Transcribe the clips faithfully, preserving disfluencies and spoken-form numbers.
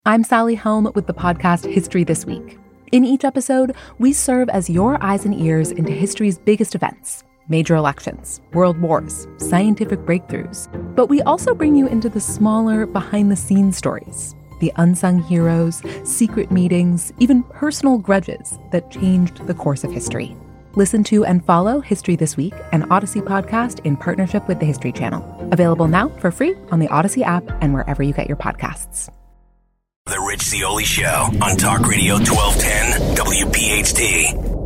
I'm Sally Helm with the podcast History This Week. In each episode, we serve as your eyes and ears into history's biggest events, major elections, world wars, scientific breakthroughs. But we also bring you into the smaller, behind-the-scenes stories, the unsung heroes, secret meetings, even personal grudges that changed the course of history. Listen to and follow History This Week, an Odyssey podcast in partnership with the History Channel. Available now for free on the Odyssey app and wherever you get your podcasts. The Rich Zeoli Show on Talk Radio twelve ten W P H T.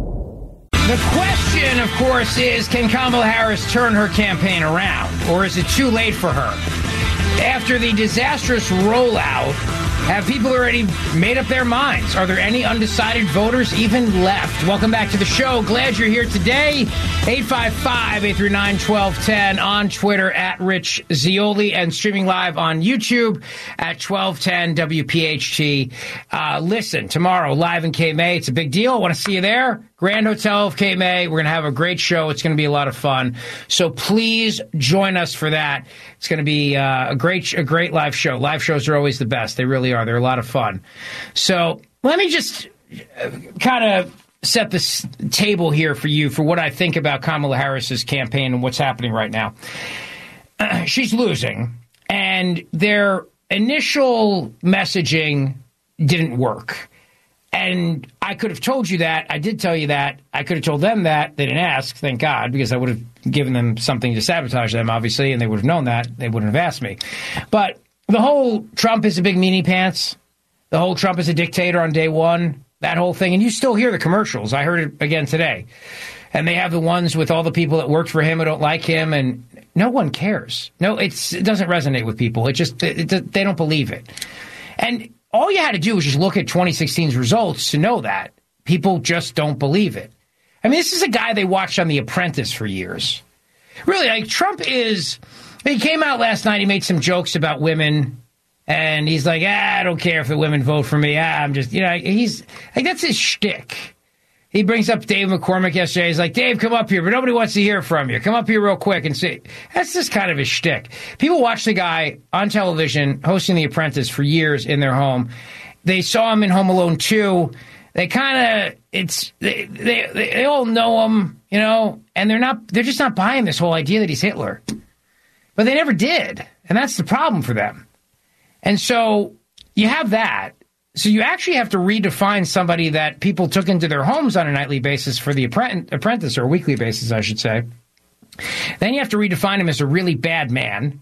The question, of course, is can Kamala Harris turn her campaign around, or is it too late for her? After the disastrous rollout, have people already made up their minds? Are there any undecided voters even left? Welcome back to the show. Glad you're here today. eight five five, eight three nine, one two one zero on Twitter at Rich Zeoli and streaming live on YouTube at twelve ten W P H T. Uh, listen, tomorrow, live in Cape May. It's a big deal. I want to see you there. Grand Hotel of Cape May. We're going to have a great show. It's going to be a lot of fun. So please join us for that. It's going to be uh, a great, a great live show. Live shows are always the best. They really are. They're a lot of fun. So let me just kind of set this table here for you for what I think about Kamala Harris's campaign and what's happening right now. Uh, she's losing, and their initial messaging didn't work. And I could have told you that. I did tell you that. I could have told them that. They didn't ask, thank God, because I would have given them something to sabotage them, obviously, and they would have known that. They wouldn't have asked me. But the whole Trump is a big meanie pants, the whole Trump is a dictator on day one, that whole thing. And you still hear the commercials. I heard it again today. And they have the ones with all the people that worked for him who don't like him, and no one cares. No, it's, it doesn't resonate with people. It just, it, it, they don't believe it. And all you had to do was just look at twenty sixteen's results to know that. People just don't believe it. I mean, this is a guy they watched on The Apprentice for years. Really, like, Trump is, he came out last night, he made some jokes about women, and he's like, ah, I don't care if the women vote for me. Ah, I'm just, you know, he's, like, that's his shtick. He brings up Dave McCormick yesterday. He's like, Dave, come up here, but nobody wants to hear from you. Come up here real quick and say, that's just kind of his shtick. People watch the guy on television hosting The Apprentice for years in their home. They saw him in Home Alone two. They kind of, it's, they, they, they all know him, you know, and they're not, they're just not buying this whole idea that he's Hitler. But they never did. And that's the problem for them. And so you have that. So you actually have to redefine somebody that people took into their homes on a nightly basis for The Apprentice, or a weekly basis, I should say. Then you have to redefine him as a really bad man.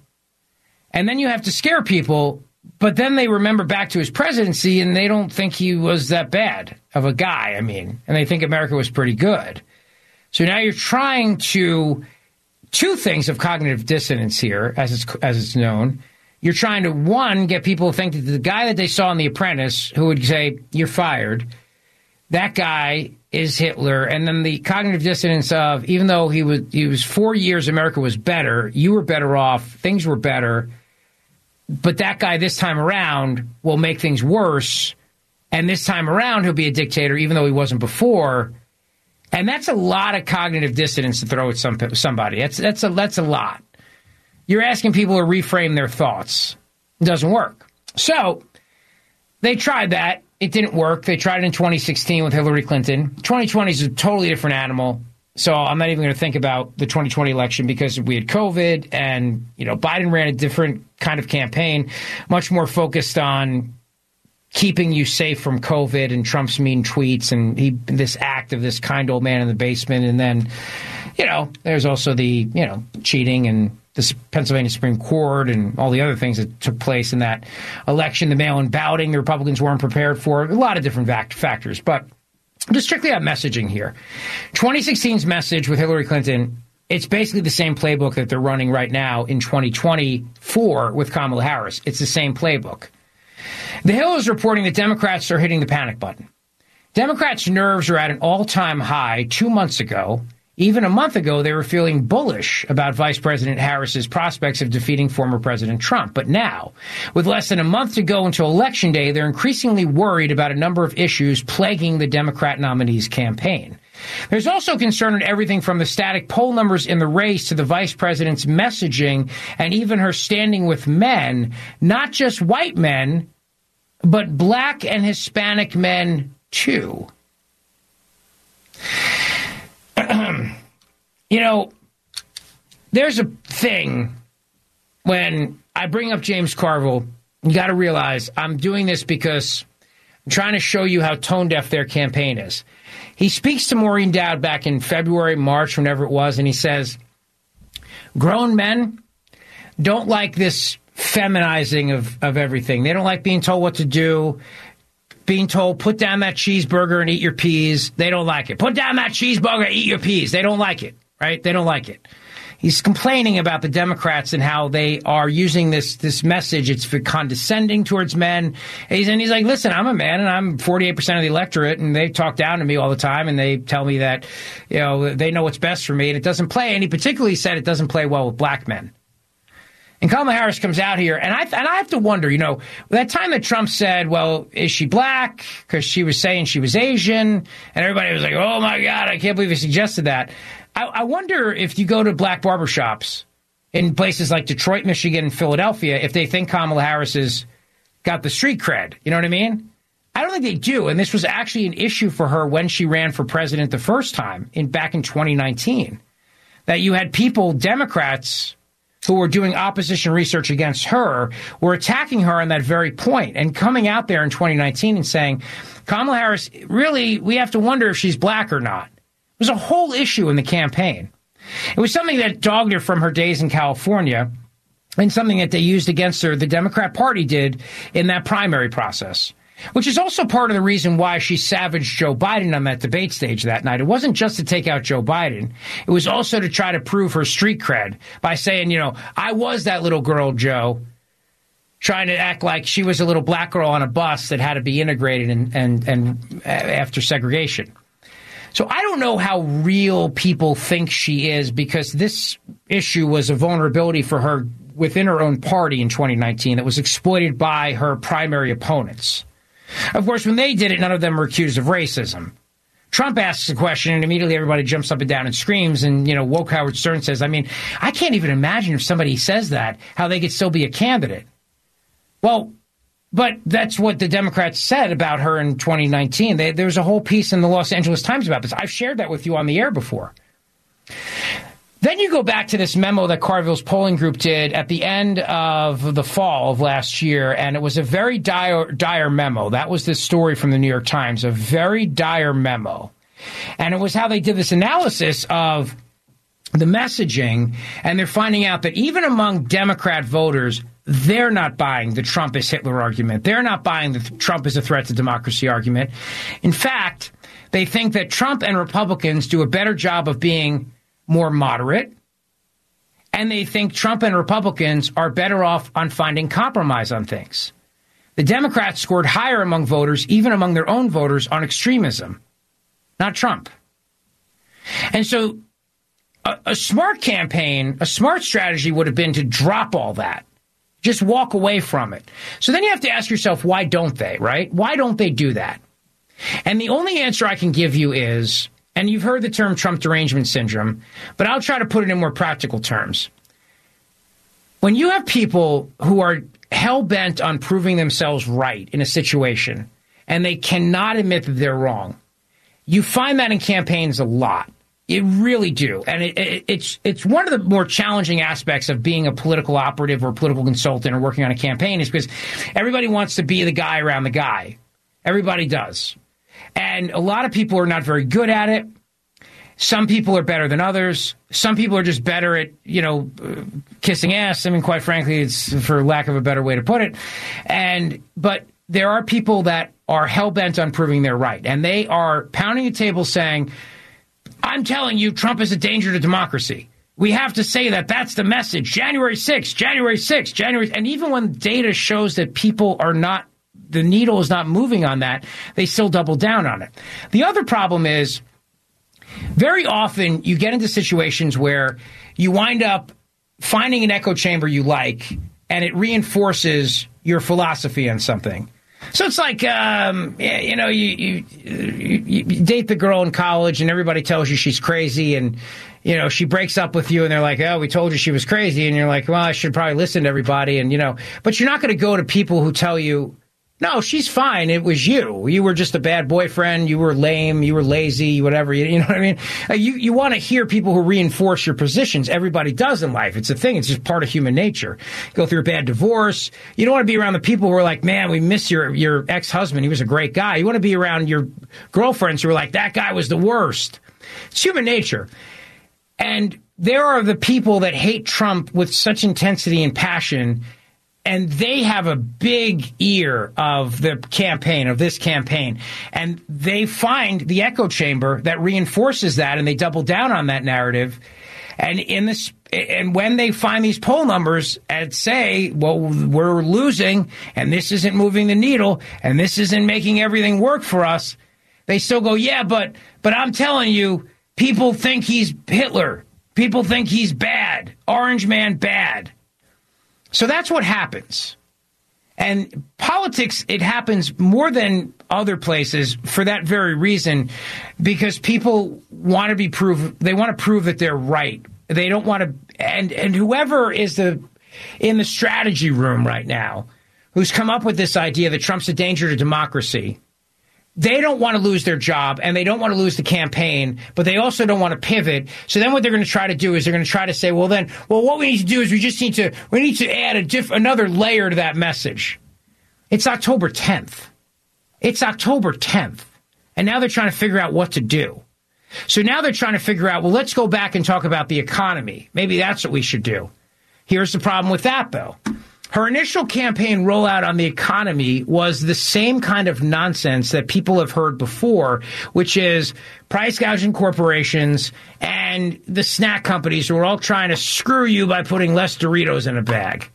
And then you have to scare people, but then they remember back to his presidency and they don't think he was that bad of a guy, I mean, and they think America was pretty good. So now you're trying to, two things of cognitive dissonance here, as it's, as it's known. You're trying to, one, get people to think that the guy that they saw in The Apprentice, who would say, you're fired, that guy is Hitler. And then the cognitive dissonance of, even though he was, he was four years, America was better, you were better off, things were better, but that guy this time around will make things worse, and this time around he'll be a dictator, even though he wasn't before. And that's a lot of cognitive dissonance to throw at some, somebody. That's, that's, a, that's a lot. You're asking people to reframe their thoughts. It doesn't work. So they tried that. It didn't work. They tried it in twenty sixteen with Hillary Clinton. twenty twenty is a totally different animal. So I'm not even going to think about the twenty twenty election because we had COVID and, you know, Biden ran a different kind of campaign, much more focused on keeping you safe from COVID and Trump's mean tweets and he, this act of this kind old man in the basement. And then, you know, there's also the, you know, cheating and the Pennsylvania Supreme Court and all the other things that took place in that election, the mail-in balloting the Republicans weren't prepared for, a lot of different factors. But just strictly on messaging here. twenty sixteen's message with Hillary Clinton, it's basically the same playbook that they're running right now in twenty twenty-four with Kamala Harris. It's the same playbook. The Hill is reporting that Democrats are hitting the panic button. Democrats' nerves are at an all-time high two months ago. Even a month ago, they were feeling bullish about Vice President Harris's prospects of defeating former President Trump. But now, with less than a month to go until Election Day, they're increasingly worried about a number of issues plaguing the Democrat nominee's campaign. There's also concern in everything from the static poll numbers in the race to the vice president's messaging and even her standing with men, not just white men, but black and Hispanic men too. You know, there's a thing when I bring up James Carville, you got to realize I'm doing this because I'm trying to show you how tone deaf their campaign is. He speaks to Maureen Dowd back in February, March, whenever it was, and he says, grown men don't like this feminizing of, of everything. They don't like being told what to do, being told, put down that cheeseburger and eat your peas. They don't like it. Put down that cheeseburger, eat your peas. They don't like it, right? They don't like it. He's complaining about the Democrats and how they are using this this message. It's for condescending towards men. And he's, and he's like, listen, I'm a man and I'm forty-eight percent of the electorate, and they talk down to me all the time, and they tell me that, you know, they know what's best for me, and it doesn't play. And he particularly said it doesn't play well with black men. And Kamala Harris comes out here, and I and I have to wonder, you know, that time that Trump said, well, is she black? Because she was saying she was Asian, and everybody was like, oh, my God, I can't believe he suggested that. I, I wonder if you go to black barbershops in places like Detroit, Michigan, and Philadelphia, if they think Kamala Harris has got the street cred. You know what I mean? I don't think they do. And this was actually an issue for her when she ran for president the first time in back in twenty nineteen, that you had people, Democrats, who were doing opposition research against her, were attacking her on that very point and coming out there in twenty nineteen and saying, Kamala Harris, really, we have to wonder if she's black or not. It was a whole issue in the campaign. It was something that dogged her from her days in California, and something that they used against her, the Democrat Party did, in that primary process, which is also part of the reason why she savaged Joe Biden on that debate stage that night. It wasn't just to take out Joe Biden. It was also to try to prove her street cred by saying, you know, I was that little girl, Joe, trying to act like she was a little black girl on a bus that had to be integrated and, and, and after segregation. So I don't know how real people think she is, because this issue was a vulnerability for her within her own party in twenty nineteen that was exploited by her primary opponents. Of course, when they did it, none of them were accused of racism. Trump asks a question, and immediately everybody jumps up and down and screams, and, you know, woke Howard Stern says, I mean, I can't even imagine if somebody says that, how they could still be a candidate. Well, but that's what the Democrats said about her in twenty nineteen. They, there was a whole piece in the Los Angeles Times about this. I've shared that with you on the air before. Then you go back to this memo that Carville's polling group did at the end of the fall of last year, and it was a very dire, dire memo. That was the story from the New York Times, a very dire memo. And it was how they did this analysis of the messaging, and they're finding out that even among Democrat voters, they're not buying the Trump is Hitler argument. They're not buying the Trump is a threat to democracy argument. In fact, they think that Trump and Republicans do a better job of being more moderate, and they think Trump and Republicans are better off on finding compromise on things. The Democrats scored higher among voters, even among their own voters, on extremism, not Trump. And so a, a smart campaign, a smart strategy would have been to drop all that. Just walk away from it. So then you have to ask yourself, why don't they, right? Why don't they do that? And the only answer I can give you is, and you've heard the term Trump derangement syndrome, but I'll try to put it in more practical terms. When you have people who are hell-bent on proving themselves right in a situation, and they cannot admit that they're wrong, you find that in campaigns a lot. You really do. And it, it, it's it's one of the more challenging aspects of being a political operative or political consultant or working on a campaign, is because everybody wants to be the guy around the guy. Everybody does. And a lot of people are not very good at it. Some people are better than others. Some people are just better at, you know, uh, kissing ass. I mean, quite frankly, it's for lack of a better way to put it. And but there are people that are hell-bent on proving they're right. And they are pounding the table saying, I'm telling you, Trump is a danger to democracy. We have to say that. That's the message. January sixth, January sixth, January. And even when data shows that people are not, the needle is not moving on that, they still double down on it. The other problem is, very often you get into situations where you wind up finding an echo chamber you like, and it reinforces your philosophy on something. So it's like, um, you know, you, you, you date the girl in college and everybody tells you she's crazy, and, you know, she breaks up with you and they're like, oh, we told you she was crazy. And you're like, well, I should probably listen to everybody. And, you know, but you're not going to go to people who tell you, No, she's fine. It was you. You were just a bad boyfriend. You were lame. You were lazy, whatever. You, you know what I mean? Uh, you you want to hear people who reinforce your positions. Everybody does in life. It's a thing. It's just part of human nature. You go through a bad divorce. You don't want to be around the people who are like, man, we miss your, your ex-husband. He was a great guy. You want to be around your girlfriends who are like, that guy was the worst. It's human nature. And there are the people that hate Trump with such intensity and passion, and they have a big ear of the campaign, of this campaign. And they find the echo chamber that reinforces that, and they double down on that narrative. And in this, and when they find these poll numbers and say, well, we're losing, and this isn't moving the needle, and this isn't making everything work for us, they still go, yeah, but but I'm telling you, people think he's Hitler. People think he's bad. Orange man bad. So that's what happens. And politics, it happens more than other places for that very reason, because people want to be prove they want to prove that they're right. They don't want to, and and whoever is the in the strategy room right now, who's come up with this idea that Trump's a danger to democracy, they don't want to lose their job, and they don't want to lose the campaign, but they also don't want to pivot. So then what they're going to try to do is they're going to try to say, well, then, well, what we need to do is we just need to, we need to add a diff, another layer to that message. It's October tenth. It's October tenth. And now they're trying to figure out what to do. So now they're trying to figure out, well, let's go back and talk about the economy. Maybe that's what we should do. Here's the problem with that, though. Her initial campaign rollout on the economy was the same kind of nonsense that people have heard before, which is price gouging corporations and the snack companies who are all trying to screw you by putting less Doritos in a bag.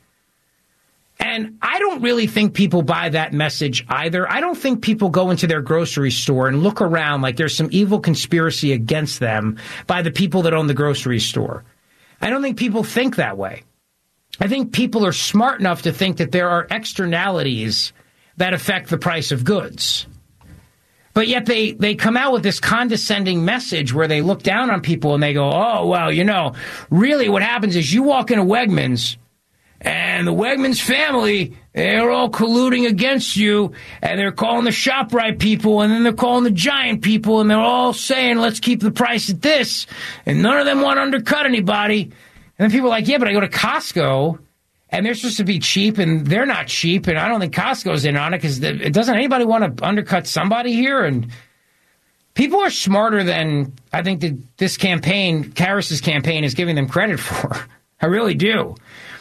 And I don't really think people buy that message either. I don't think people go into their grocery store and look around like there's some evil conspiracy against them by the people that own the grocery store. I don't think people think that way. I think people are smart enough to think that there are externalities that affect the price of goods. But yet they, they come out with this condescending message where they look down on people and they go, oh, well, you know, really what happens is you walk into Wegmans and the Wegmans family, they're all colluding against you, and they're calling the ShopRite people, and then they're calling the Giant people, and they're all saying, let's keep the price at this, and none of them want to undercut anybody. And then people are like, yeah, but I go to Costco, and they're supposed to be cheap, and they're not cheap, and I don't think Costco's in on it, because it doesn't anybody want to undercut somebody here? And people are smarter than I think that this campaign, Harris's campaign, is giving them credit for. I really do.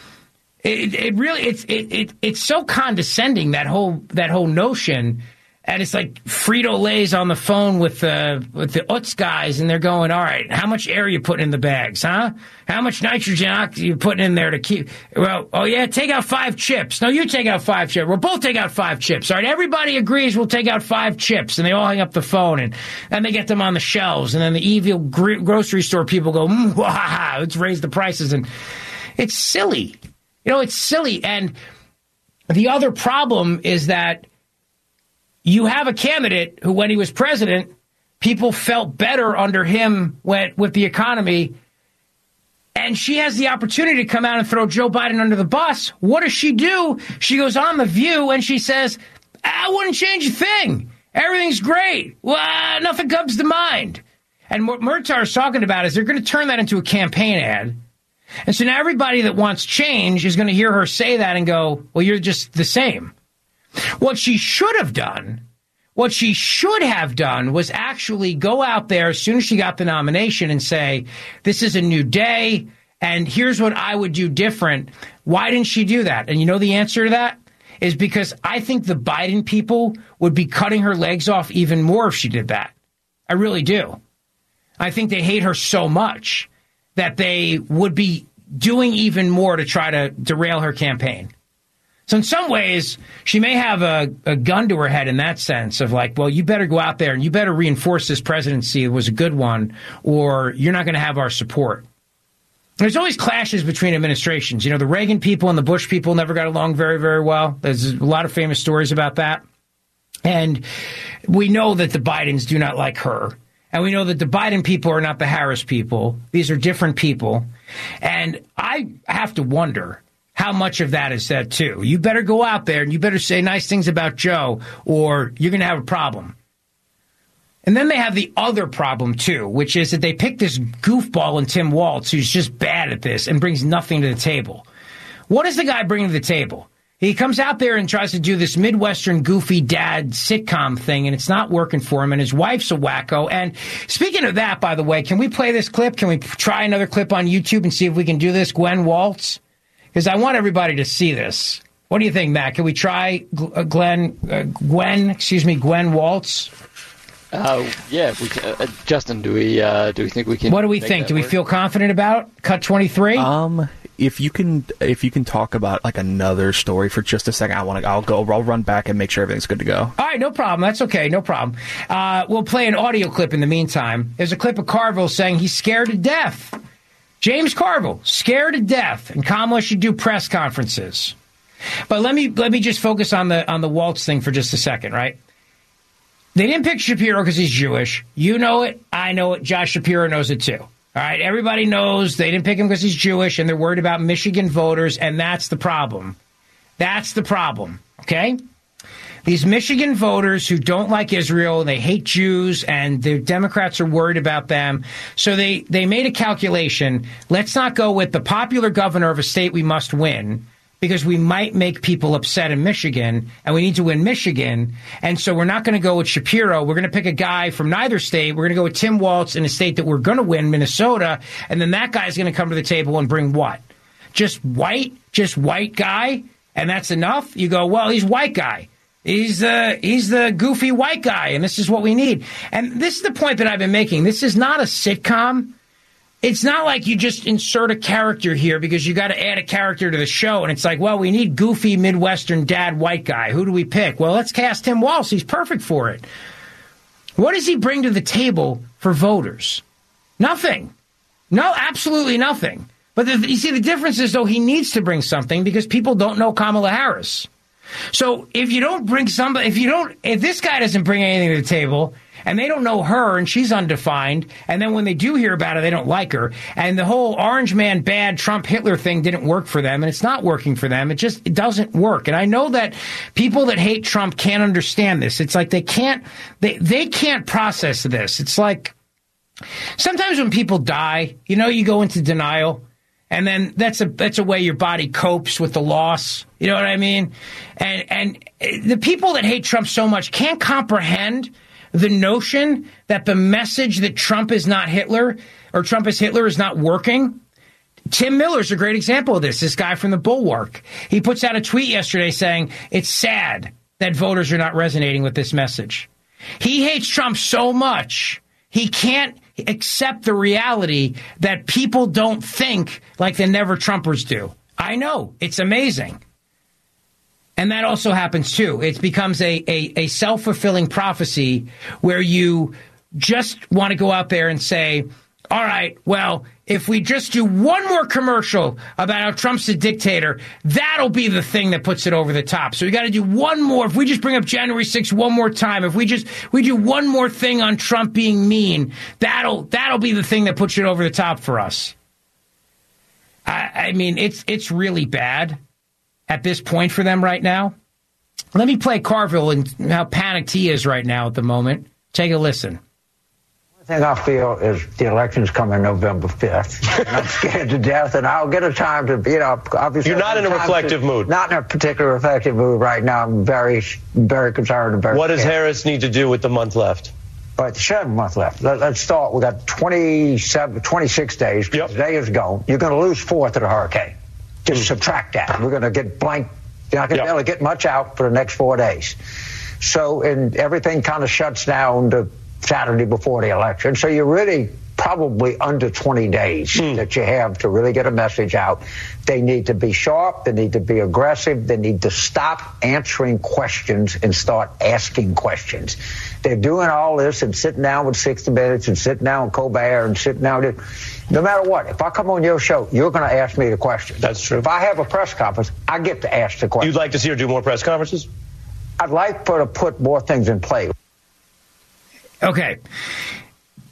It, it really it's it, it it's so condescending, that whole that whole notion, and it's like Frito-Lay's on the phone with the with the Utz guys, and they're going, all right, how much air are you putting in the bags, huh? How much nitrogen are you putting in there to keep? Well, oh yeah, take out five chips. No, you take out five chips. We'll both take out five chips. All right, everybody agrees we'll take out five chips, and they all hang up the phone, and then they get them on the shelves, and then the evil gr- grocery store people go, mm, wah, ha, ha, let's raise the prices, and it's silly. You know, it's silly. And the other problem is that you have a candidate who, when he was president, people felt better under him when, with the economy. And she has the opportunity to come out and throw Joe Biden under the bus. What does she do? She goes on The View and she says, I wouldn't change a thing. Everything's great. Well, nothing comes to mind. And what Murtaugh is talking about is they're going to turn that into a campaign ad. And so now everybody that wants change is going to hear her say that and go, well, you're just the same. What she should have done, what she should have done was actually go out there as soon as she got the nomination and say, this is a new day, and here's what I would do different. Why didn't she do that? And you know the answer to that is because I think the Biden people would be cutting her legs off even more if she did that. I really do. I think they hate her so much that they would be doing even more to try to derail her campaign. So in some ways, she may have a, a gun to her head in that sense of like, well, you better go out there and you better reinforce this presidency. It was a good one, or you're not going to have our support. There's always clashes between administrations. You know, the Reagan people and the Bush people never got along very, very well. There's a lot of famous stories about that. And we know that the Bidens do not like her. And we know that the Biden people are not the Harris people. These are different people. And I have to wonder how how much of that is said, too. You better go out there and you better say nice things about Joe or you're going to have a problem. And then they have the other problem, too, which is that they pick this goofball in Tim Walz who's just bad at this and brings nothing to the table. What does the guy bring to the table? He comes out there and tries to do this Midwestern goofy dad sitcom thing, and it's not working for him, and his wife's a wacko. And speaking of that, by the way, can we play this clip? Can we try another clip on YouTube and see if we can do this, Gwen Walz? Because I want everybody to see this. What do you think, Matt? Can we try Glenn, uh, Gwen, excuse me, Gwen Walz? Uh, yeah, we can, uh, Justin, do we uh, do we think we can? What do we think? Do we work? feel confident about Cut twenty-three? Um, if you can, if you can talk about like another story for just a second, I want to. I'll go. I'll run back and make sure everything's good to go. All right, no problem. That's okay, no problem. Uh, we'll play an audio clip in the meantime. There's a clip of Carville saying he's scared to death. James Carville, scared to death, and Kamala should do press conferences. But let me let me just focus on the on the Walz thing for just a second, right? They didn't pick Shapiro because he's Jewish. You know it. I know it. Josh Shapiro knows it, too. All right? Everybody knows they didn't pick him because he's Jewish, and they're worried about Michigan voters, and that's the problem. That's the problem, okay? These Michigan voters who don't like Israel, and they hate Jews, and the Democrats are worried about them. So they, they made a calculation. Let's not go with the popular governor of a state we must win, because we might make people upset in Michigan, and we need to win Michigan. And so we're not going to go with Shapiro. We're going to pick a guy from neither state. We're going to go with Tim Walz in a state that we're going to win, Minnesota. And then that guy's going to come to the table and bring what? Just white? Just white guy? And that's enough? You go, well, he's white guy. He's the, he's the goofy white guy, and this is what we need. And this is the point that I've been making. This is not a sitcom. It's not like you just insert a character here because you got to add a character to the show. And it's like, well, we need goofy Midwestern dad white guy. Who do we pick? Well, let's cast Tim Walz. He's perfect for it. What does he bring to the table for voters? Nothing. No, absolutely nothing. But the, you see, the difference is, though, he needs to bring something because people don't know Kamala Harris. So if you don't bring somebody, if you don't, if this guy doesn't bring anything to the table, and they don't know her, and she's undefined, and then when they do hear about her, they don't like her, and the whole orange man bad Trump Hitler thing didn't work for them, and it's not working for them. It just it doesn't work. And I know that people that hate Trump can't understand this. It's like they can't they they can't process this. It's like sometimes when people die, you know, you go into denial. And then that's a that's a way your body copes with the loss. You know what I mean? And and the people that hate Trump so much can't comprehend the notion that the message that Trump is not Hitler or Trump is Hitler is not working. Tim Miller's a great example of this, this guy from the Bulwark. He puts out a tweet yesterday saying it's sad that voters are not resonating with this message. He hates Trump so much, he can't accept the reality that people don't think like the never-Trumpers do. I know. It's amazing. And that also happens, too. It becomes a, a, a self-fulfilling prophecy where you just want to go out there and say, all right, well, if we just do one more commercial about how Trump's a dictator, that'll be the thing that puts it over the top. So we got to do one more. If we just bring up January sixth one more time, if we just we do one more thing on Trump being mean, that'll that'll be the thing that puts it over the top for us. I, I mean, it's it's really bad at this point for them right now. Let me play Carville and how panicked he is right now at the moment. Take a listen. The thing I feel is the election's coming November fifth. And I'm scared to death, and I'll get a time to, you know, obviously. You're not in a reflective to, mood. Not in a particular reflective mood right now. I'm very, very concerned and very What does scared. Harris need to do with the month left? All right, seven months left. Let, let's start. We got twenty-seven, twenty-six days. Yep. Today is gone. You're going to lose four to the hurricane. Just mm. subtract that. We're going to get blank. You're not going to yep. be able to get much out for the next four days. So, and everything kind of shuts down to Saturday before the election. So you're really probably under twenty days mm. that you have to really get a message out. They need to be sharp. They need to be aggressive. They need to stop answering questions and start asking questions. They're doing all this and sitting down with sixty minutes and sitting down with Colbert and sitting down with, no matter what, if I come on your show, you're going to ask me the question. That's true. If I have a press conference, I get to ask the question. You'd like to see her do more press conferences? I'd like for her to put more things in play. Okay.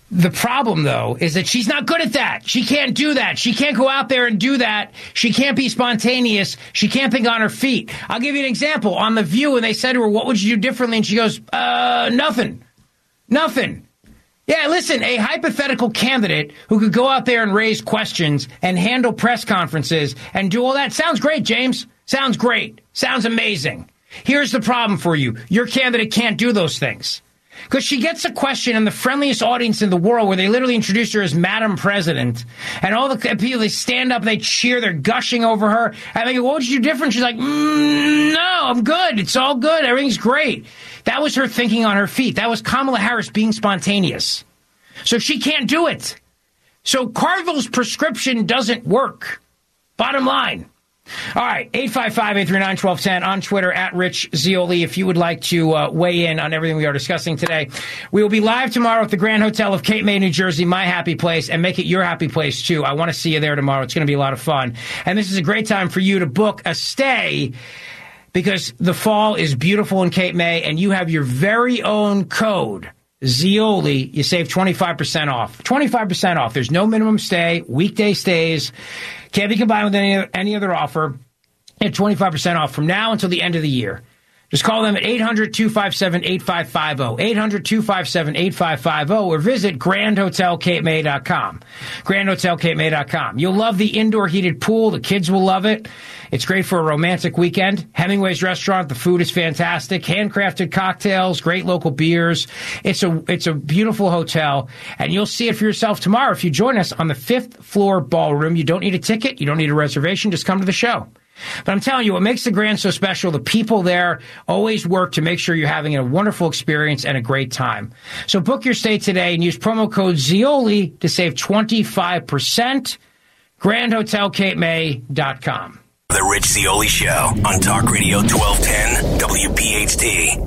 The problem, though, is that she's not good at that. She can't do that. She can't go out there and do that. She can't be spontaneous. She can't think on her feet. I'll give you an example. On The View, and they said to her, what would you do differently? And she goes, uh, nothing. Nothing. Yeah, listen, a hypothetical candidate who could go out there and raise questions and handle press conferences and do all that. Sounds great, James. Sounds great. Sounds amazing. Here's the problem for you. Your candidate can't do those things. Because she gets a question in the friendliest audience in the world where they literally introduce her as Madam President. And all the people, they stand up, they cheer, they're gushing over her. And they go, what would you do different? She's like, mm, no, I'm good. It's all good. Everything's great. That was her thinking on her feet. That was Kamala Harris being spontaneous. So she can't do it. So Carville's prescription doesn't work. Bottom line. All right, eight five five, eight three nine, one two one zero on Twitter, at Rich Zeoli, if you would like to uh, weigh in on everything we are discussing today. We will be live tomorrow at the Grand Hotel of Cape May, New Jersey, my happy place, and make it your happy place, too. I want to see you there tomorrow. It's going to be a lot of fun. And this is a great time for you to book a stay because the fall is beautiful in Cape May, and you have your very own code, Zeoli. You save twenty-five percent off. twenty-five percent off. There's no minimum stay, weekday stays. Can't be combined with any, any other offer. At twenty-five percent off from now until the end of the year. Just call them at eight hundred, two five seven, eight five five zero, eight hundred, two five seven, eight five five zero, or visit grand hotel cape may dot com. grand hotel cape may dot com. You'll love the indoor heated pool. The kids will love it. It's great for a romantic weekend. Hemingway's Restaurant, the food is fantastic. Handcrafted cocktails, great local beers. It's a it's a beautiful hotel, and you'll see it for yourself tomorrow if you join us on the fifth floor ballroom. You don't need a ticket. You don't need a reservation. Just come to the show. But I'm telling you, what makes the Grand so special, the people there always work to make sure you're having a wonderful experience and a great time. So book your stay today and use promo code Zeoli to save twenty-five percent. grand hotel cape may dot com. The Rich Zeoli Show on Talk Radio twelve ten W P H T.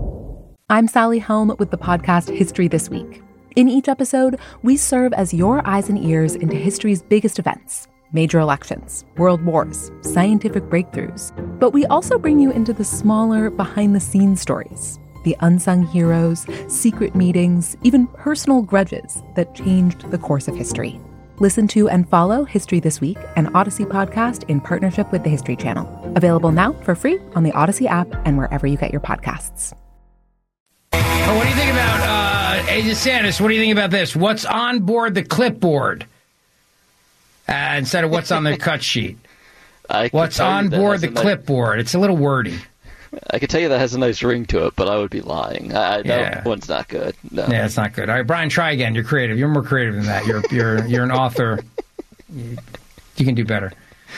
I'm Sally Helm with the podcast History This Week. In each episode, we serve as your eyes and ears into history's biggest events. Major elections, world wars, scientific breakthroughs. But we also bring you into the smaller, behind-the-scenes stories, the unsung heroes, secret meetings, even personal grudges that changed the course of history. Listen to and follow History This Week, an Odyssey podcast in partnership with the History Channel. Available now for free on the Odyssey app and wherever you get your podcasts. Oh, what do you think about, uh, hey, DeSantis, what do you think about this? What's on board the clipboard? Uh, instead of what's on the cut sheet. What's on board the clipboard. It's a little wordy. I can tell you that has a nice ring to it, but I would be lying. I, Yeah. That one's not good. No. Yeah, it's not good. All right, Brian, try again. You're creative. You're more creative than that. You're you're you're an author. You, you can do better.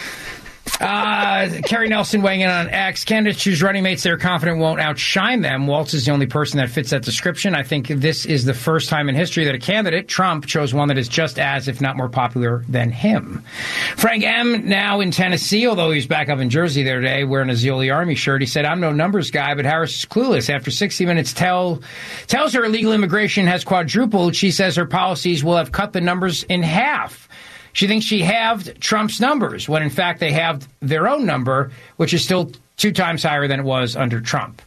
Uh, Kerry Nelson weighing in on X. Candidates choose running mates they're confident won't outshine them. Waltz is the only person that fits that description. I think this is the first time in history that a candidate, Trump, chose one that is just as, if not more popular than him. Frank M., now in Tennessee, although he was back up in Jersey the other day wearing a Zeoli Army shirt, he said, I'm no numbers guy, but Harris is clueless. After sixty minutes tell, tells her illegal immigration has quadrupled, she says her policies will have cut the numbers in half. She thinks she halved Trump's numbers, when in fact they halved their own number, which is still two times higher than it was under Trump.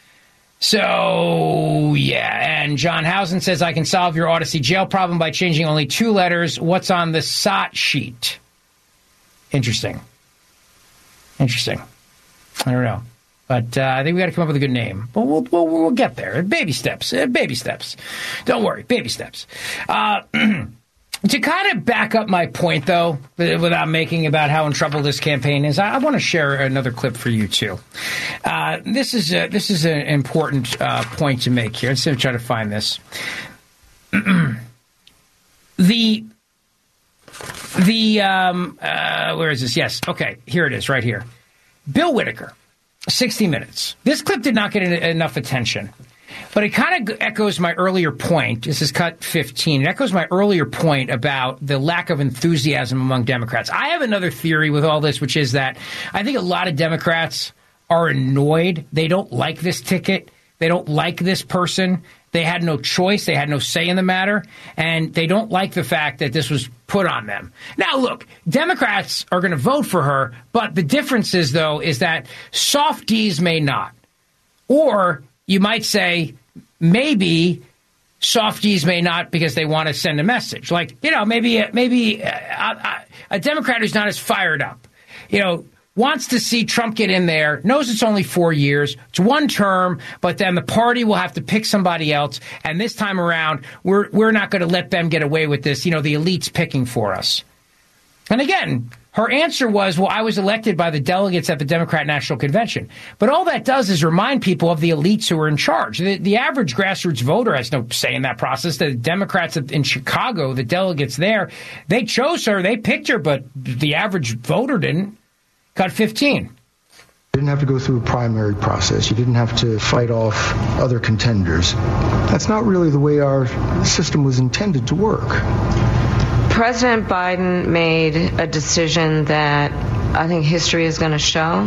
So, yeah, and John Housen says, I can solve your Odyssey jail problem by changing only two letters. What's on the S O T sheet? Interesting. Interesting. I don't know. But uh, I think we got to come up with a good name. But we'll, we'll, we'll get there. Baby steps. Uh, baby steps. Don't worry. Baby steps. Uh To kind of back up my point, though, without making about how in trouble this campaign is, I, I want to share another clip for you, too. Uh, this is a, this is an important uh, point to make here. Let's try to find this. the the um, uh, where is this? Yes, okay, here it is, right here. Bill Whitaker, sixty minutes. This clip did not get enough attention. But it kind of echoes my earlier point. This is cut fifteen. It echoes my earlier point about the lack of enthusiasm among Democrats. I have another theory with all this, which is that I think a lot of Democrats are annoyed. They don't like this ticket. They don't like this person. They had no choice. They had no say in the matter. And they don't like the fact that this was put on them. Now, look, Democrats are going to vote for her. But the difference is, though, is that softies may not. Or you might say maybe Softies may not because they want to send a message. Like, you know, maybe maybe a, a, a Democrat who's not as fired up, you know, wants to see Trump get in there, knows it's only four years, it's one term, but then the party will have to pick somebody else. And this time around, we're we're not going to let them get away with this. You know, the elite's picking for us. And again, her answer was, well, I was elected by the delegates at the Democrat National Convention. But all that does is remind people of the elites who are in charge. The, the average grassroots voter has no say in that process. The Democrats in Chicago, the delegates there, they chose her, they picked her, but the average voter didn't. Got fifteen. You didn't have to go through a primary process. You didn't have to fight off other contenders. That's not really the way our system was intended to work. President Biden made a decision that I think history is going to show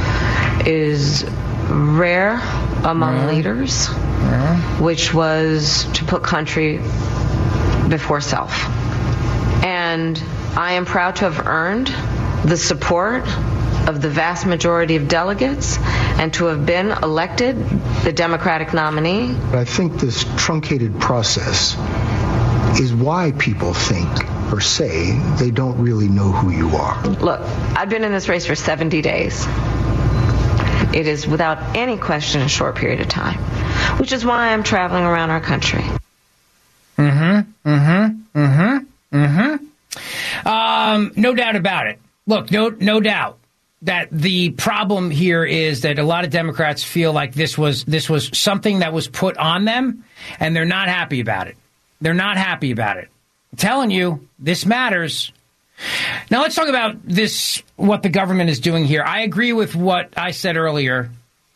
is rare among yeah. leaders, yeah. which was to put country before self. And I am proud to have earned the support of the vast majority of delegates and to have been elected the Democratic nominee. I think this truncated process is why people think or say they don't really know who you are. Look, I've been in this race for seventy days. It is without any question a short period of time, which is why I'm traveling around our country. Mm-hmm, mm-hmm, mm-hmm, mm-hmm. Um, no doubt about it. Look, no, no doubt that the problem here is that a lot of Democrats feel like this was this was something that was put on them, and they're not happy about it. They're not happy about it. I'm telling you, this matters. Now let's talk about this, what the government is doing here. I agree with what I said earlier,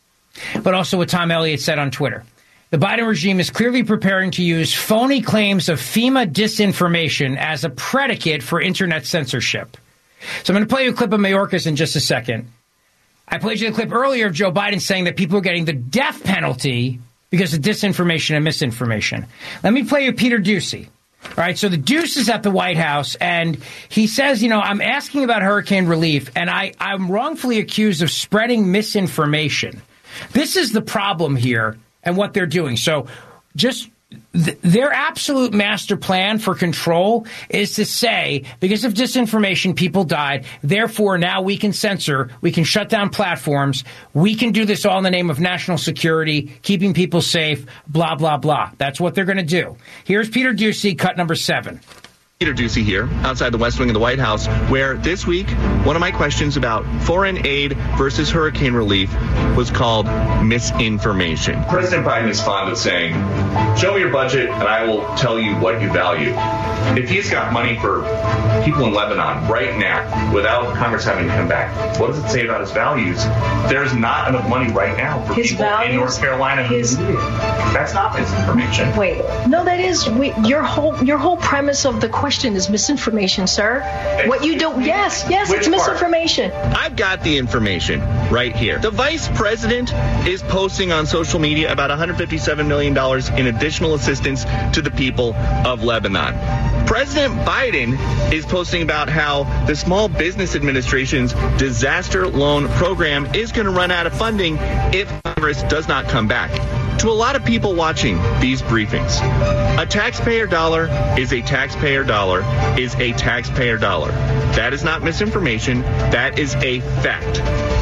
but also what Tom Elliott said on Twitter. The Biden regime is clearly preparing to use phony claims of FEMA disinformation as a predicate for internet censorship. So I'm going to play you a clip of Mayorkas in just a second. I played you the clip earlier of Joe Biden saying that people are getting the death penalty because of disinformation and misinformation. Let me play you Peter Doocy. All right, so the Deuce is at the White House, and he says, you know, I'm asking about hurricane relief, and I, I'm wrongfully accused of spreading misinformation. This is the problem here and what they're doing. So just th- their absolute master plan for control is to say, because of disinformation, people died. Therefore, now we can censor. We can shut down platforms. We can do this all in the name of national security, keeping people safe, blah, blah, blah. That's what they're going to do. Here's Peter Doocy, cut number seven. Peter Doocy here, outside the West Wing of the White House, where this week, one of my questions about foreign aid versus hurricane relief was called misinformation. President Biden is fond of saying, show me your budget and I will tell you what you value. If he's got money for people in Lebanon right now, without Congress having to come back, what does it say about his values? There's not enough money right now for his people values, in North Carolina who his, need it. That's not misinformation. Wait, no, that is wait, your whole your whole premise of the question is misinformation, sir. It's, what you do, yes, yes, it's misinformation. Part? I've got the information right here. The vice president is posting on social media about one hundred fifty-seven million dollars in additional assistance to the people of Lebanon. President Biden is posting about how the Small Business Administration's disaster loan program is going to run out of funding if Congress does not come back. To a lot of people watching these briefings, a taxpayer dollar is a taxpayer dollar is a taxpayer dollar. That is not misinformation. That is a fact.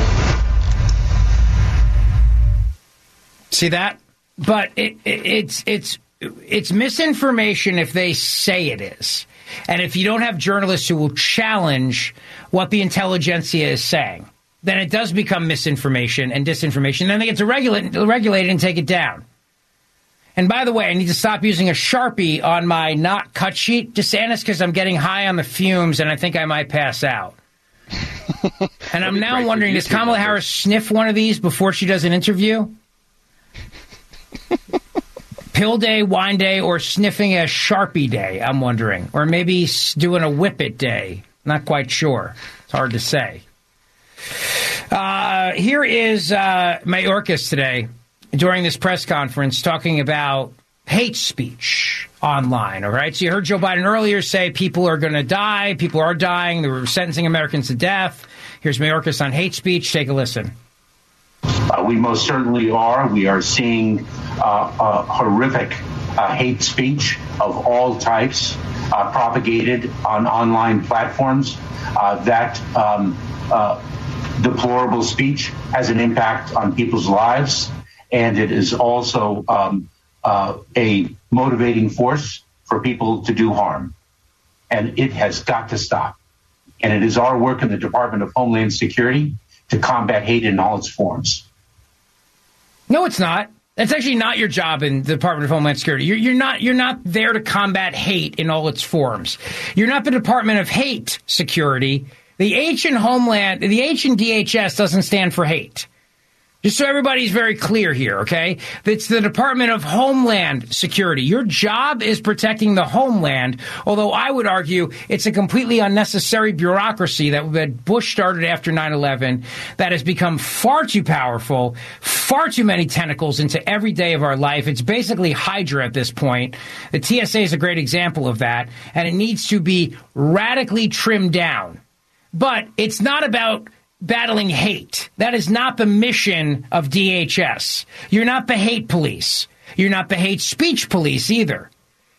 See that? But it, it, it's it's it's misinformation if they say it is. And if you don't have journalists who will challenge what the intelligentsia is saying, then it does become misinformation and disinformation. Then they get to regulate, regulate it and take it down. And by the way, I need to stop using a Sharpie on my not cut sheet, DeSantis, because I'm getting high on the fumes and I think I might pass out. And I'm now wondering, does Kamala Harris sniff one of these before she does an interview? Pill day, wine day, or sniffing a Sharpie day, I'm wondering. Or maybe doing a Whippet day. Not quite sure. It's hard to say. Uh, here is uh, Mayorkas today during this press conference talking about hate speech online. All right. So you heard Joe Biden earlier say people are going to die. People are dying. They were sentencing Americans to death. Here's Mayorkas on hate speech. Take a listen. Uh, we most certainly are. We are seeing uh, a horrific uh, hate speech of all types uh, propagated on online platforms. Uh, that um, uh, deplorable speech has an impact on people's lives, and it is also um, uh, a motivating force for people to do harm. And it has got to stop. And it is our work in the Department of Homeland Security to combat hate in all its forms. No, it's not. That's actually not your job in the Department of Homeland Security. You're, you're not. You're not there to combat hate in all its forms. You're not the Department of Hate Security. The H in Homeland, the H in D H S doesn't stand for hate. Just so everybody's very clear here, okay? It's the Department of Homeland Security. Your job is protecting the homeland, although I would argue it's a completely unnecessary bureaucracy that Bush started after nine eleven that has become far too powerful, far too many tentacles into every day of our life. It's basically Hydra at this point. The T S A is a great example of that, and it needs to be radically trimmed down. But it's not about battling hate. That is not the mission of D H S. You're not the hate police. You're not the hate speech police either.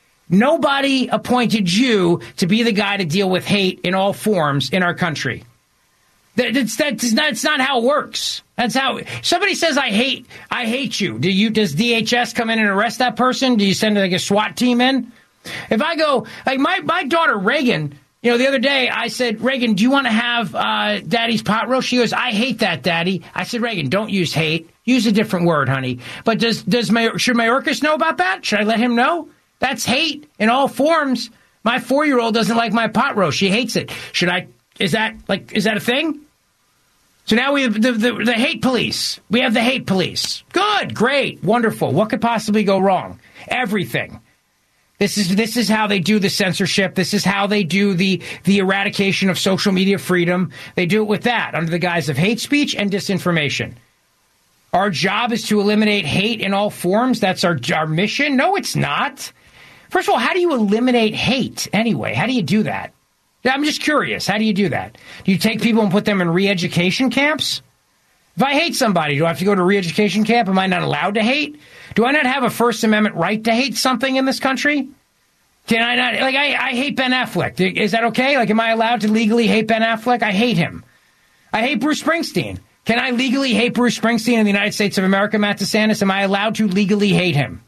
Nobody appointed you to be the guy to deal with hate in all forms in our country. That, that's, that's not, it's not how it works. That's how somebody says, I hate, I hate you. Do you, does D H S come in and arrest that person? Do you send like a SWAT team in? If I go, like my, my daughter Reagan, you know, the other day I said, Reagan, do you want to have uh, Daddy's pot roast? She goes, I hate that, Daddy. I said, Reagan, don't use hate. Use a different word, honey. But does does my, should Mayorkas know about that? Should I let him know? That's hate in all forms. My four-year-old doesn't like my pot roast. She hates it. Should I? Is that like? Is that a thing? So now we have the, the, the hate police. We have the hate police. Good, great, wonderful. What could possibly go wrong? Everything. This is this is how they do the censorship. This is how they do the the eradication of social media freedom. They do it with that under the guise of hate speech and disinformation. Our job is to eliminate hate in all forms. That's our our mission. No, it's not. First of all, how do you eliminate hate anyway? How do you do that? I'm just curious. How do you do that? Do you take people and put them in re-education camps? If I hate somebody, do I have to go to a re-education camp? Am I not allowed to hate? Do I not have a First Amendment right to hate something in this country? Can I not? Like, I, I hate Ben Affleck. Is that okay? Like, am I allowed to legally hate Ben Affleck? I hate him. I hate Bruce Springsteen. Can I legally hate Bruce Springsteen in the United States of America, Matt DeSantis? Am I allowed to legally hate him?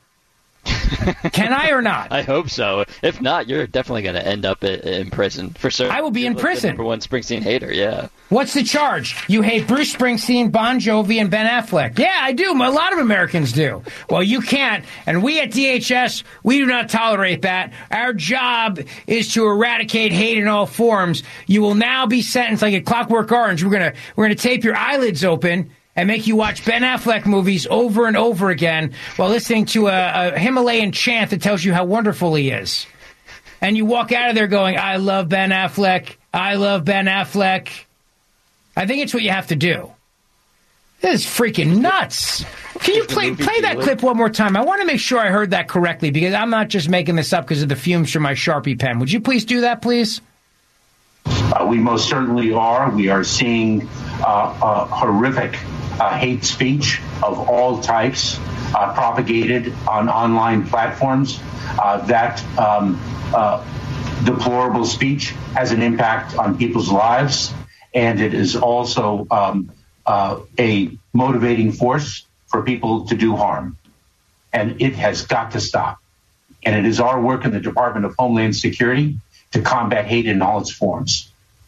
Can I or not? I hope so. If not, you're definitely going to end up in prison for certain. I will be in prison. For one Springsteen hater, yeah. What's the charge? You hate Bruce Springsteen, Bon Jovi, and Ben Affleck. Yeah, I do. A lot of Americans do. Well, you can't. And we at D H S, we do not tolerate that. Our job is to eradicate hate in all forms. You will now be sentenced like a Clockwork Orange. We're gonna we're gonna tape your eyelids open and make you watch Ben Affleck movies over and over again while listening to a, a Himalayan chant that tells you how wonderful he is. And you walk out of there going, I love Ben Affleck. I love Ben Affleck. I think it's what you have to do. This is freaking nuts. Can you play play that clip one more time? I want to make sure I heard that correctly because I'm not just making this up because of the fumes from my Sharpie pen. Would you please do that, please? Uh, we most certainly are. We are seeing uh, uh, horrific uh, hate speech of all types uh, propagated on online platforms. Uh, that um, uh, deplorable speech has an impact on people's lives, and it is also um, uh, a motivating force for people to do harm. And it has got to stop. And it is our work in the Department of Homeland Security to combat hate in all its forms.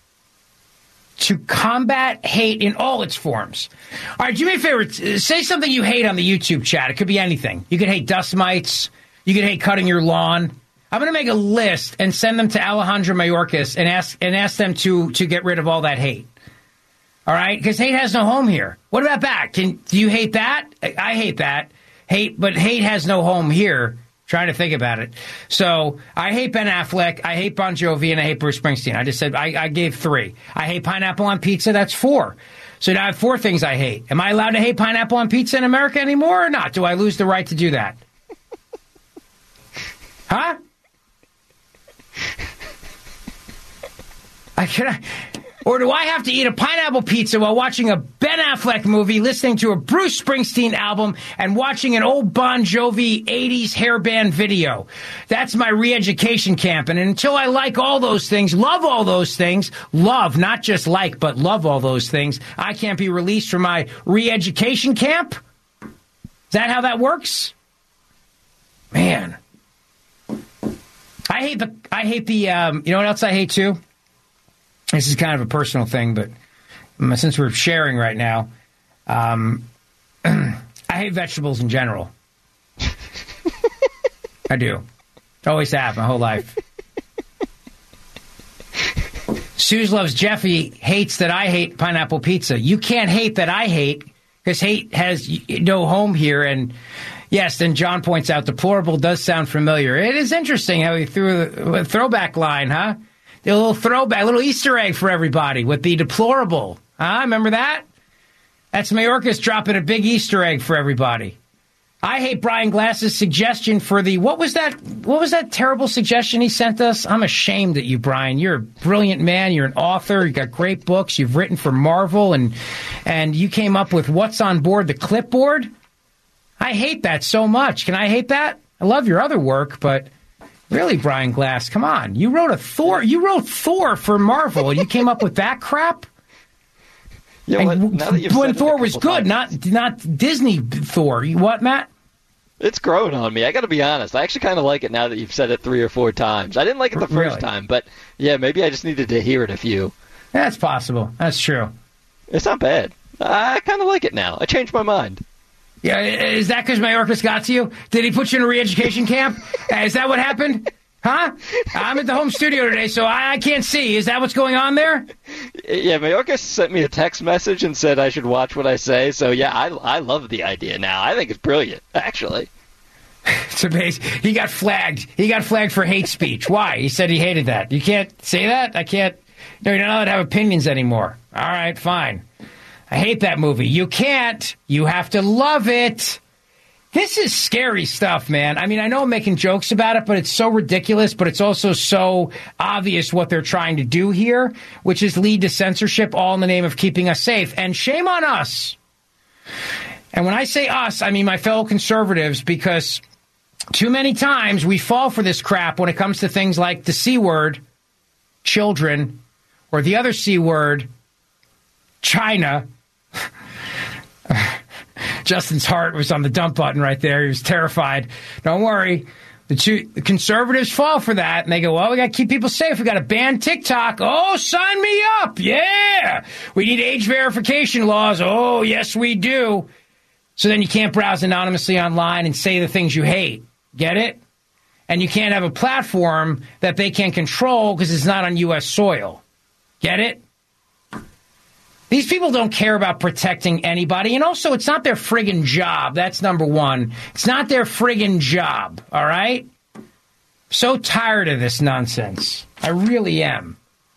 To combat hate in all its forms. All right, do me a favor. Say something you hate on the YouTube chat. It could be anything. You could hate dust mites. You could hate cutting your lawn. I'm going to make a list and send them to Alejandro Mayorkas and ask and ask them to to get rid of all that hate. All right? Because hate has no home here. What about that? Can do you hate that? I, I hate that. Hate, but hate has no home here. Trying to think about it. So I hate Ben Affleck, I hate Bon Jovi, and I hate Bruce Springsteen. I just said I, I gave three. I hate pineapple on pizza. That's four. So now I have four things I hate. Am I allowed to hate pineapple on pizza in America anymore or not? Do I lose the right to do that? Huh? I can I, Or do I have to eat a pineapple pizza while watching a Ben Affleck movie, listening to a Bruce Springsteen album, and watching an old Bon Jovi eighties hairband video? That's my re-education camp. And until I like all those things, love all those things, love, not just like, but love all those things, I can't be released from my re-education camp? Is that how that works? Man. I hate the, I hate the, um, you know what else I hate too? This is kind of a personal thing, but since we're sharing right now, um, I hate vegetables in general. I do. Always have my whole life. Suze Loves Jeffy hates that I hate pineapple pizza. You can't hate that I hate, because hate has no home here. And yes, then John points out deplorable does sound familiar. It is interesting how he threw a throwback line, huh? A little throwback, a little Easter egg for everybody with the deplorable. Huh? Remember that? That's Mayorkas dropping a big Easter egg for everybody. I hate Brian Glass's suggestion for the, what was that, what was that terrible suggestion he sent us? I'm ashamed at you, Brian. You're a brilliant man. You're an author. You've got great books. You've written for Marvel, and and you came up with What's on Board the Clipboard. I hate that so much. Can I hate that? I love your other work, but really, Brian Glass, come on. You wrote a Thor. You wrote Thor for Marvel, and you came up with that crap? You know what? Now that you've when said Thor it a was couple good, times, not not Disney Thor. You what, Matt? It's growing on me. I got to be honest. I actually kind of like it now that you've said it three or four times. I didn't like it the first Really? time, but yeah, maybe I just needed to hear it a few. That's possible. That's true. It's not bad. I kind of like it now. I changed my mind. Yeah, is that because Mayorkas got to you? Did he put you in a re-education camp? Uh, Is that what happened? Huh? I'm at the home studio today, so I, I can't see. Is that what's going on there? Yeah, Mayorkas sent me a text message and said I should watch what I say. So yeah, I I love the idea now. I think it's brilliant, actually. It's amazing. He got flagged. He got flagged for hate speech. Why? He said he hated that. You can't say that? I can't. No, you're not allowed to have opinions anymore. All right, fine. I hate that movie. You can't. You have to love it. This is scary stuff, man. I mean, I know I'm making jokes about it, but it's so ridiculous, but it's also so obvious what they're trying to do here, which is lead to censorship, all in the name of keeping us safe. And shame on us. And when I say us, I mean my fellow conservatives, because too many times we fall for this crap when it comes to things like the C word, children, or the other C word, China. Justin's heart was on the dump button right there. He was terrified. Don't worry. The, two, the conservatives fall for that, and they go, well, we got to keep people safe. We got to ban TikTok. Oh, sign me up. Yeah. We need age verification laws. Oh, yes, we do. So then you can't browse anonymously online and say the things you hate. Get it? And you can't have a platform that they can't control because it's not on U S soil. Get it? These people don't care about protecting anybody. And also, it's not their friggin' job. That's number one. It's not their friggin' job. All right? So tired of this nonsense. I really am.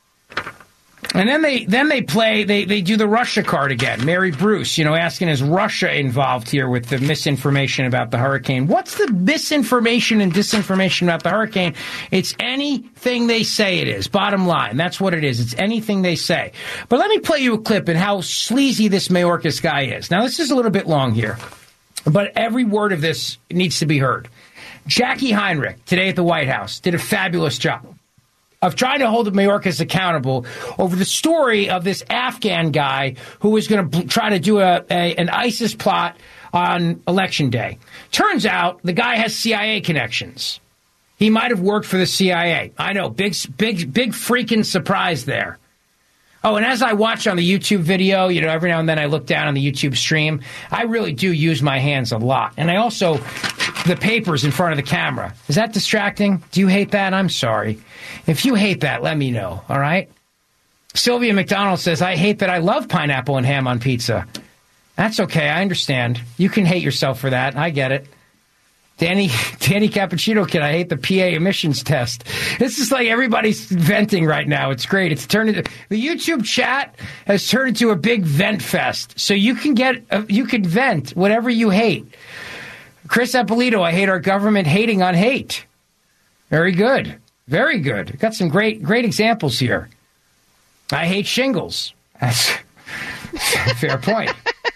And then they then they play, they, they do the Russia card again. Mary Bruce, you know, asking, is Russia involved here with the misinformation about the hurricane? What's the misinformation and disinformation about the hurricane? It's anything they say it is. Bottom line, that's what it is. It's anything they say. But let me play you a clip and how sleazy this Mayorkas guy is. Now, this is a little bit long here, but every word of this needs to be heard. Jackie Heinrich, today at the White House, did a fabulous job of trying to hold the Mayorkas accountable over the story of this Afghan guy who was going to try to do a, a an ISIS plot on Election Day. Turns out the guy has C I A connections. He might have worked for the C I A. I know, big, big, big freaking surprise there. Oh, and as I watch on the YouTube video, you know, every now and then I look down on the YouTube stream, I really do use my hands a lot. And I also, the papers in front of the camera. Is that distracting? Do you hate that? I'm sorry. If you hate that, let me know, all right? Sylvia McDonald says, I hate that I love pineapple and ham on pizza. That's okay, I understand. You can hate yourself for that. I get it. Danny Danny Cappuccino Kid, I hate the P A emissions test. This is like everybody's venting right now. It's great. It's turned into, the YouTube chat has turned into a big vent fest. So you can get, uh, you can vent whatever you hate. Chris Eppolito, I hate our government hating on hate. Very good. Very good. Got some great, great examples here. I hate shingles. That's a fair point.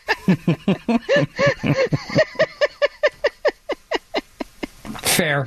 Fair.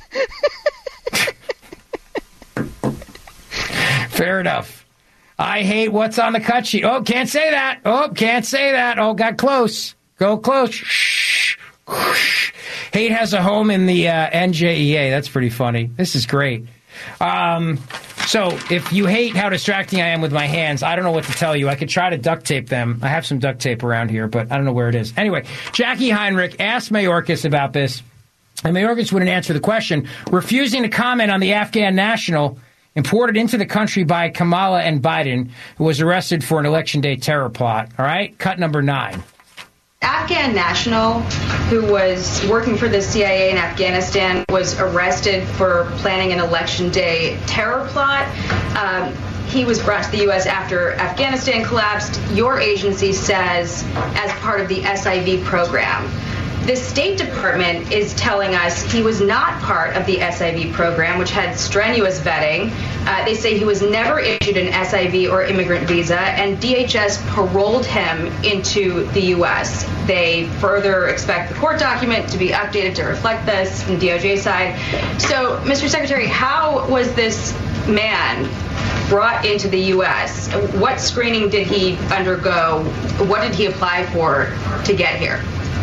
Fair enough. I hate what's on the cut sheet. Oh, can't say that. Oh, can't say that. Oh, got close. Go close. Shh. Hate has a home in the uh, N J E A. That's pretty funny. This is great. Um, so if you hate how distracting I am with my hands, I don't know what to tell you. I could try to duct tape them. I have some duct tape around here, but I don't know where it is. Anyway, Jackie Heinrich asked Mayorkas about this, and Mayorkas wouldn't answer the question, refusing to comment on the Afghan national imported into the country by Kamala and Biden, who was arrested for an election day terror plot. All right, cut number nine. Afghan national who was working for the C I A in Afghanistan was arrested for planning an election day terror plot. Um, he was brought to the U S after Afghanistan collapsed. Your agency says as part of the S I V program. The State Department is telling us he was not part of the S I V program, which had strenuous vetting. Uh, they say he was never issued an S I V or immigrant visa, and D H S paroled him into the U S. They further expect the court document to be updated to reflect this from the D O J side. So, Mister Secretary, how was this man brought into the U S? What screening did he undergo? What did he apply for to get here?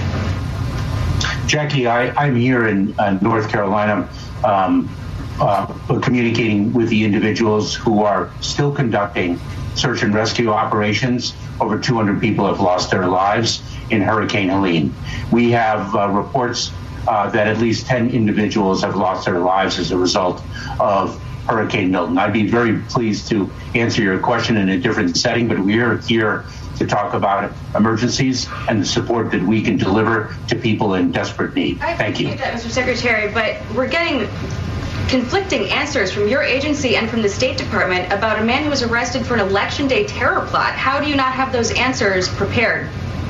Jackie, I, I'm here in uh, North Carolina um, uh, communicating with the individuals who are still conducting search and rescue operations. Over two hundred people have lost their lives in Hurricane Helene. We have uh, reports uh, that at least ten individuals have lost their lives as a result of Hurricane Milton. I'd be very pleased to answer your question in a different setting, but we're here to talk about emergencies and the support that we can deliver to people in desperate need. Thank you. I appreciate that, Mister Secretary, but we're getting conflicting answers from your agency and from the State Department about a man who was arrested for an election day terror plot. How do you not have those answers prepared?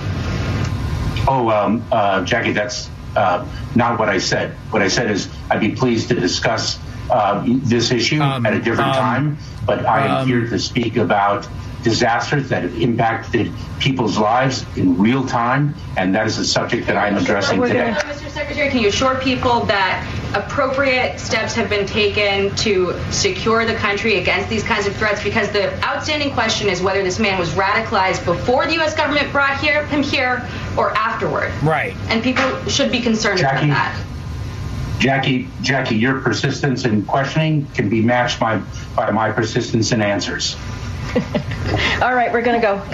Oh, um, uh, Jackie, that's uh, not what I said. What I said is I'd be pleased to discuss uh, this issue um, at a different um, time, but I am um, here to speak about disasters that have impacted people's lives in real time, and that is a subject that I'm addressing today. Mister Secretary, can you assure people that appropriate steps have been taken to secure the country against these kinds of threats? Because the outstanding question is whether this man was radicalized before the U S government brought here, him here or afterward. Right. And people should be concerned Jackie, about that. Jackie, Jackie, your persistence in questioning can be matched by, by my persistence in answers. All right, we're going to go.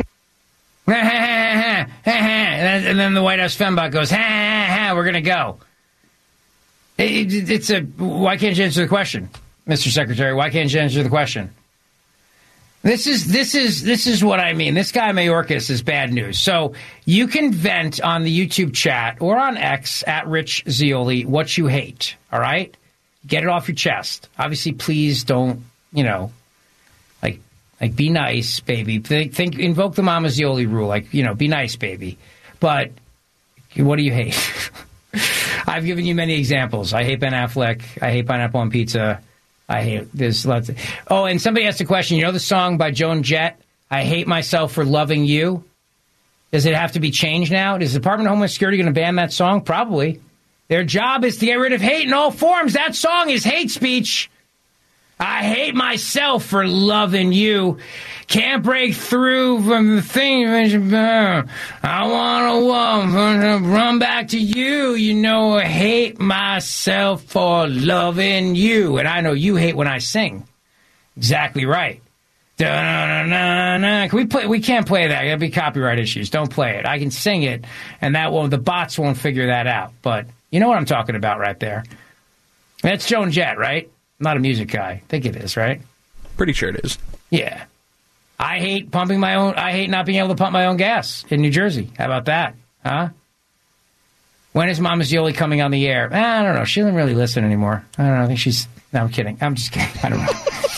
And then the White House fembot goes, ha, ha, ha, we're going to go. It, it's a, why can't you answer the question, Mister Secretary? Why can't you answer the question? This is, this is, this is what I mean. This guy Mayorkas is bad news. So you can vent on the YouTube chat or on X at Rich Zeoli what you hate. All right. Get it off your chest. Obviously, please don't, you know, like, Like, be nice, baby. Think, think, invoke the Mama Zeoli rule. Like, you know, be nice, baby. But what do you hate? I've given you many examples. I hate Ben Affleck. I hate pineapple on pizza. I hate there's lots. Of, oh, and somebody asked a question. You know the song by Joan Jett? I hate myself for loving you. Does it have to be changed now? Is the Department of Homeland Security going to ban that song? Probably. Their job is to get rid of hate in all forms. That song is hate speech. I hate myself for loving you. Can't break through from the thing. I want a woman to run back to you. You know, I hate myself for loving you. And I know you hate when I sing. Exactly right. Da-na-na-na. Can we play? We can't play that. There'll be copyright issues. Don't play it. I can sing it, and that won't. The bots won't figure that out. But you know what I'm talking about right there. That's Joan Jett, right? Not a music guy. I think it is, right? Pretty sure it is. Yeah. I hate pumping my own, I hate not being able to pump my own gas in New Jersey. How about that? Huh? When is Mama Zeoli coming on the air? I don't know. She doesn't really listen anymore. I don't know. I think she's, no, I'm kidding. I'm just kidding. I don't know.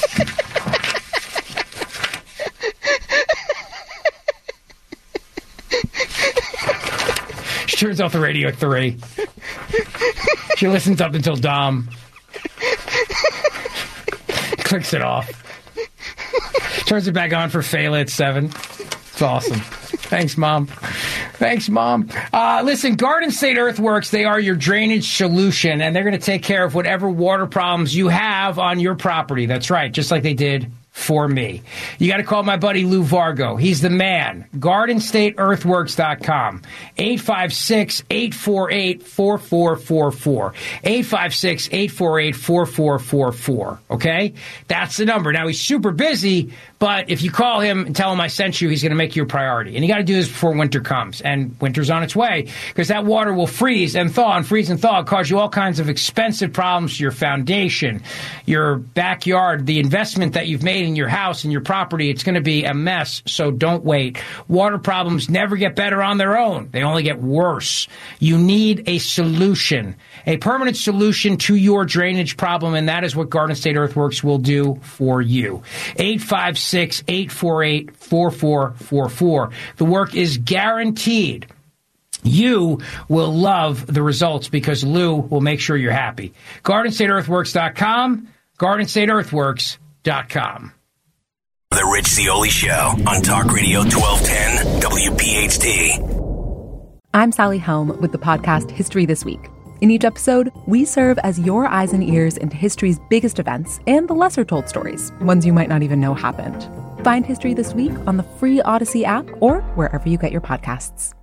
She turns off the radio at three. She listens up until Dom clicks it off. Tries Turns it back on for Fela at seven. It's awesome. Thanks, Mom. Thanks, Mom. Uh, listen, Garden State Earthworks, they are your drainage solution, and they're going to take care of whatever water problems you have on your property. That's right, just like they did for me. You got to call my buddy Lou Vargo. He's the man. garden state earthworks dot com. eight five six, eight four eight, four four four four. eight five six, eight four eight, four four four four. Okay? That's the number. Now, he's super busy, but if you call him and tell him I sent you, he's going to make you a priority. And you got to do this before winter comes. And winter's on its way, because that water will freeze and thaw, and freeze and thaw cause you all kinds of expensive problems to your foundation, your backyard, the investment that you've made in your house and your property. It's going to be a mess, so don't wait. Water problems never get better on their own. They only get worse. You need a solution, a permanent solution to your drainage problem, and that is what Garden State Earthworks will do for you. eight five six, eight four eight, four four four four. The work is guaranteed. You will love the results because Lou will make sure you're happy. garden state earthworks dot com, garden state earthworks dot com. The Rich Zeoli Show on Talk Radio twelve ten W P H T. I'm Sally Helm with the podcast History This Week. In each episode, we serve as your eyes and ears into history's biggest events and the lesser-told stories, ones you might not even know happened. Find History This Week on the free Odyssey app or wherever you get your podcasts.